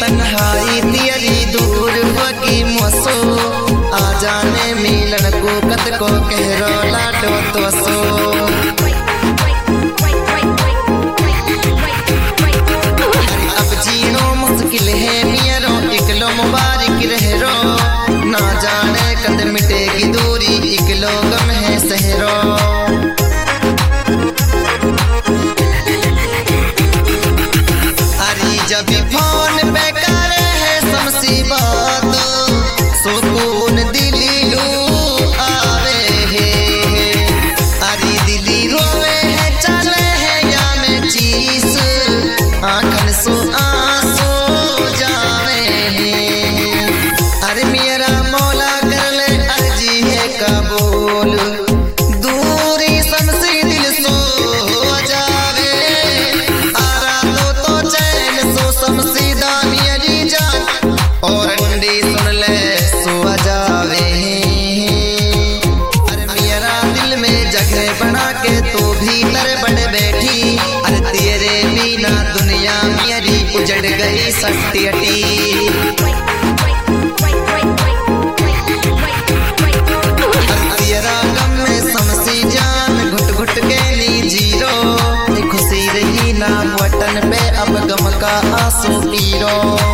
तन्हाई तियरी दूर होगी मोसो आ जाने मिलन को कत को कहरो लाडो तोसो अब जीनो मुश्किल है मियरो इकलो मुबारक रहरो ना जाने कद मिटेगी दूरी इकलो गम है सहरो जब फोन पे करे है समसी बात सुकून दिली लू आवे है अरे दिली रोवे है चले है या में चीस आंखन सो आंसू जावे है अरे मेरा मौला कर ले अर्जी है कबूल दूरी समसी दिल सो जावे आरा तो चैन समसीदा मियरी जान और अंडी सुन ले सो जावे अरे मेरा दिल में जगह बना के तू भीतर बड़ बैठी अरे तेरे बिना दुनिया मेरी उजड़ गई सट्टी अटी तेरा गम में समसी जान घुट घुट के नी जीरो खुशी रही ना वतन पे अब गम का आंसू पीरो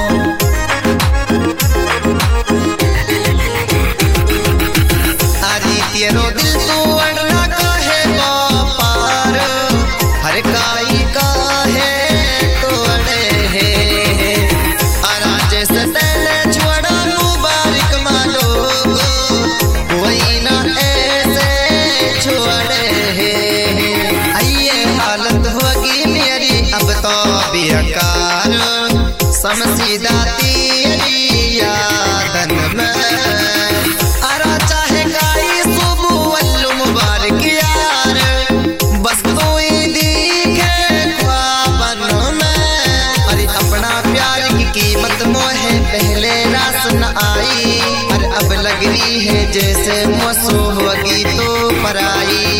अरे तेरो दिल तू अड़ना काहे पार हर काई काहे तोड़े है अरा जैसे तेरे छुड़ा मुबारक मालो कोई ना ऐसे छोड़े है आइए हालत होगी मेरी अब तो बेकार समसीदा तेरी यादन में अरा चाहे गाई सुबह अल्लू मुबारक यार बस तू ही दिखे ख्वाबन में अरे अपना प्यार की कीमत मोहे पहले रास न आई और अब लग रही है जैसे मोसो होगी तो पराई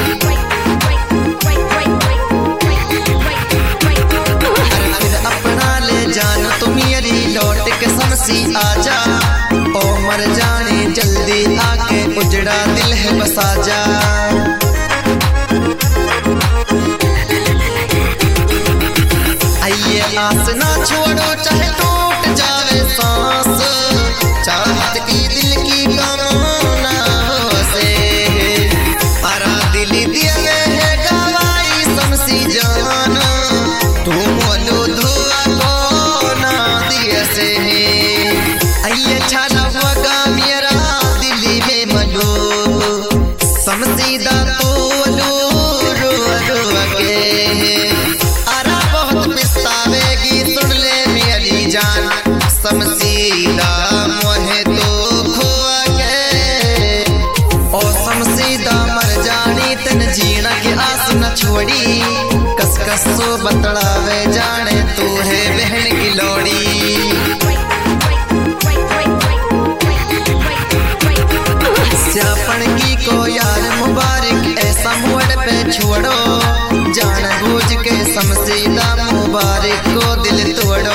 जान तो मेरी लौट के समसी आजा ओ मर जाने जल्दी आके उजड़ा दिल है बसा जा आइए आस ना छोड़ो चाहे टूट जावे सांस चाहत की दिल की कामना हो से अरा दिल दिया है गवाई समसी जान तू मोलो आइए छाला वगा मेरा दिल्ली में मलो समसीदा तो लो रो रो के अरा बहुत पिस्तावेगी सुन ले मेरी जान समसीदा मोहे तो खो गए ओ समसीदा मर जानी तन जीना के आस न छोड़ी कस कस सो बतलावे जाने तू है बहन की लोड़ी स्यापन की को यार मुबारक ऐसा मोड़ पे छोड़ो जान बूझ के समसीदा मुबारक को दिल तोड़ो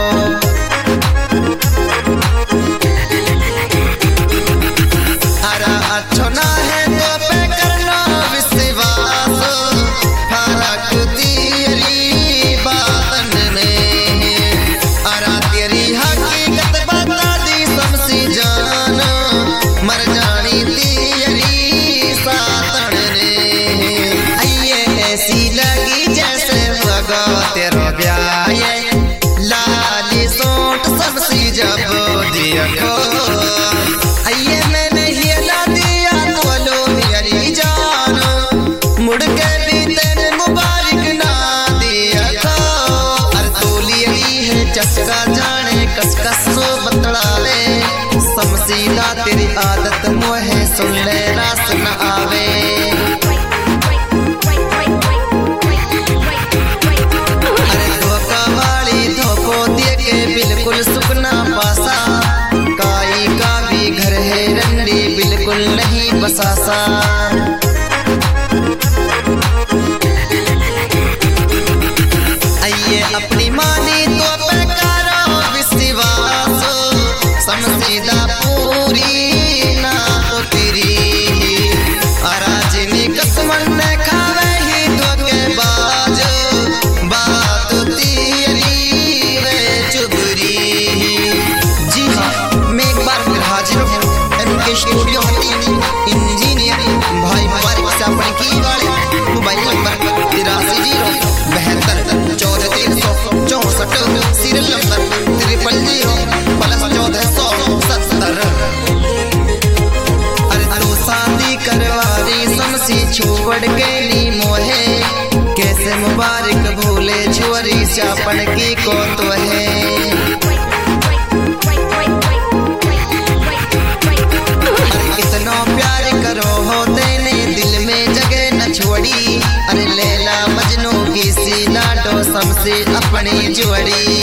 अरा अच्छो ना है तो पे करना विश्वास फरक तेरी बातन में अरा तेरी हकीकत बता दी समसी जान मर जानी तेरी सातन ने आइए ऐसी लगी जैसे लगा तेरा ब्याह लाली सोट समसी जब देखो आइए मैंने हिला दिया बोलो मेरी जान मुड़ के भी तेरे मुबारक ना दिया था अर तोली है चस्का जाने कस कस सो बतलावे समसीदा तेरी आदत मोहे सुन ले रास न आवे अरे धोखा वाली धोखो दे के बिल्कुल सुखना पासा काई का भी घर है रंडी बिल्कुल नहीं बसासा आइए अपनी मानी तो पे करो चापन की को तो है। कितना प्यार करो हो तेने दिल में जगह न छोड़ी। अरे लैला मजनू की सी लाडो समसे अपनी जोड़ी।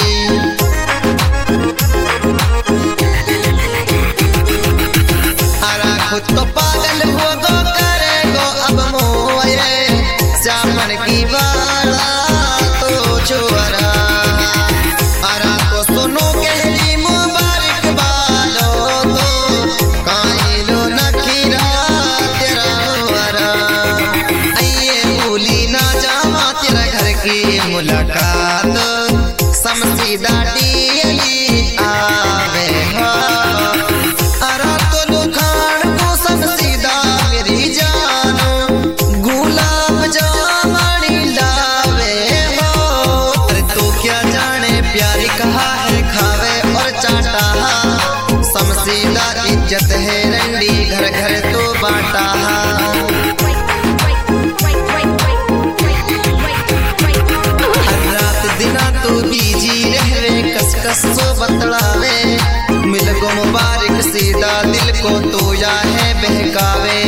अरा खुद तो पागल हो गो करेगो अब मोए चापन की वाला तो छोरा। अरा तो सुनो कहली मुबारक बालो तो काइलो नखीरा तेरा वरा। आइए भूली ना जावा तेरा घर की मुलाकात समसीदा डीली आवे हो। अरा तो लुखान को समसीदा मेरी जानो गुलाब जामनी लावे हो। अरे तो क्या जाने प्यारी कहा है खावे और चाटा। समसीदा इज्जत है रंडी घर घर तो बाटा। रात दिना तो बीजी रहवे कस कस सो बतलावे। मिल को मुबारक सीधा दिल को तो या है बहकावे।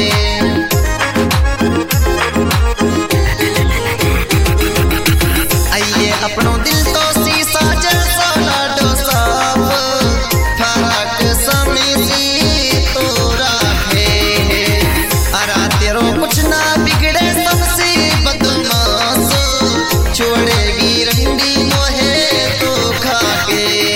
आइए अपनों दिल तो शीशा जैसा लाडो साफ फरक समीसी तो राखे। अरा तेरो कुछ ना बिगड़े सबसे बदमाश छोड़ेगी रंडी मोहे तो खाके।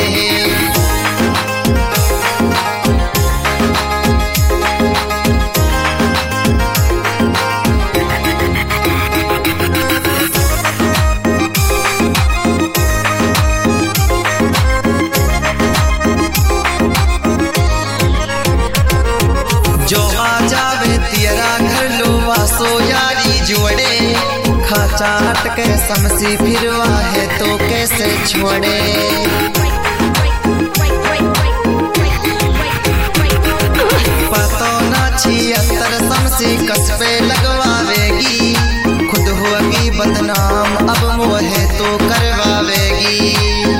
जो आ जावे तेरा घर लो वासो यारी जोड़े। खाचा हटके समसी फिरवा है तो कैसे छोड़े। पतो ना छियत्तर समसी कस पे लगवावेगी। खुद होगी बदनाम अब मोहे तो करवावेगी।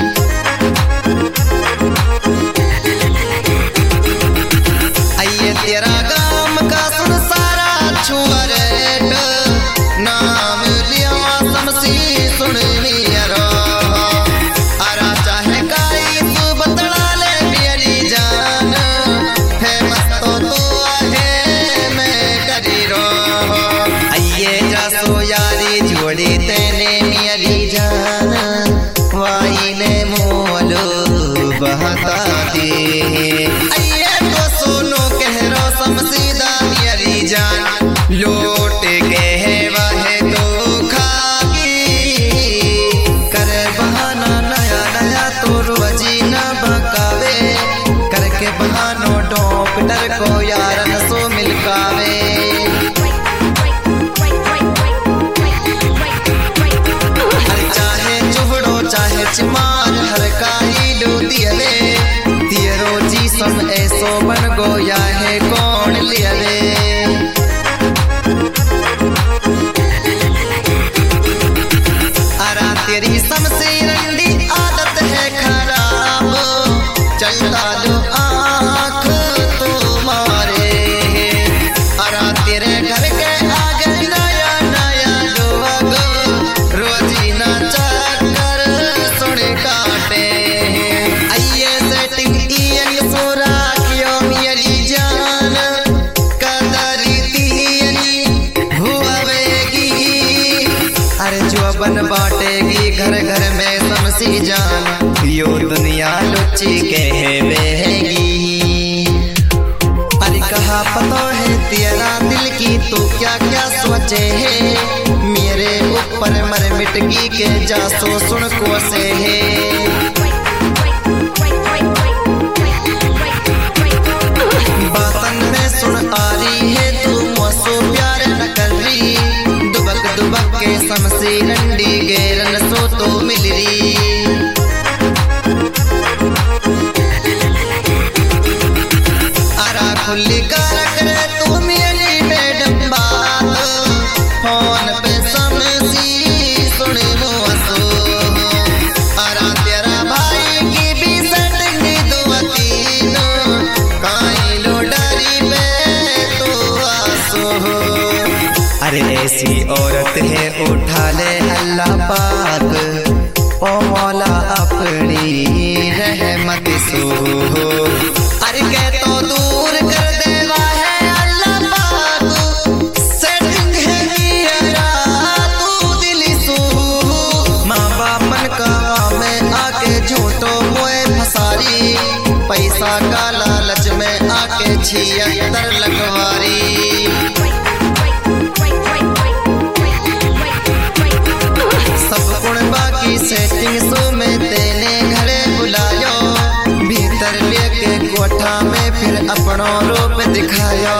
आइए तेरा गाम का सुन सारा छुअरेट नाम लिया समसी सुन लिया। अरा चाहे काई तू बतला ले मेरी जान फेमस तो है मैं करी रो। आइए जासो यारी जोड़ी तेने मेरी जान वाई ने मोलो बहता दी। आइए तो सुनो कह रो समसीदा मेरी जान लौट के है वह तो खागी। कर बहाना नया नया तो रोजी न बकावे। करके बहानो डॉक्टर को यारन सो मिलकावे। चाहे चुहड़ो चाहे चिमार हर काई लो दियले। तेरो जी सम ऐसो बन गो या है कौन लियले। अरा तेरी समसी रंडी आदत है खराब चलता लो आँख तुम्हारे। अरा तेरे घर के आगे नया नया लोग रोजी ना चक्कर सुन काटे। आइए सेटिंग ईयन सोरा क्यों मेरी जान कदरी तीयनी हुआवेगी। अरे जो बन बाटेगी घर घर में समसी जान यो दुनिया लुच्ची कहवेगी। अरे कहा पता है तेरा दिल की तो क्या क्या सोचे है। मेरे ऊपर मर मिटगी के जासो सुन को से है। बातन में सुन आ रही है तू मुझसे प्यार न कर रही। दुबक दुबक के समसी रंडी गेरन सो तो मिल रही। अरा खुली कर करे तू मेरी मैडम बात फोन पे समसी सुन मुझसे। ऐसी औरत है उठा ले अल्लाह पाक, ओ मौला अपनी रहमत सो। अरे कह तो दूर कर देवा है अल्लाह पाक, सेटिंग है मेरा तू दिल सो। माँ बापन का में आके झूठो मोए फसारी, पैसा का लालच में आके 76 लगवारी। सेटिंग सो में तेने घरे बुलायो, भीतर लेके कोठा में फिर अपनों रूप दिखायो।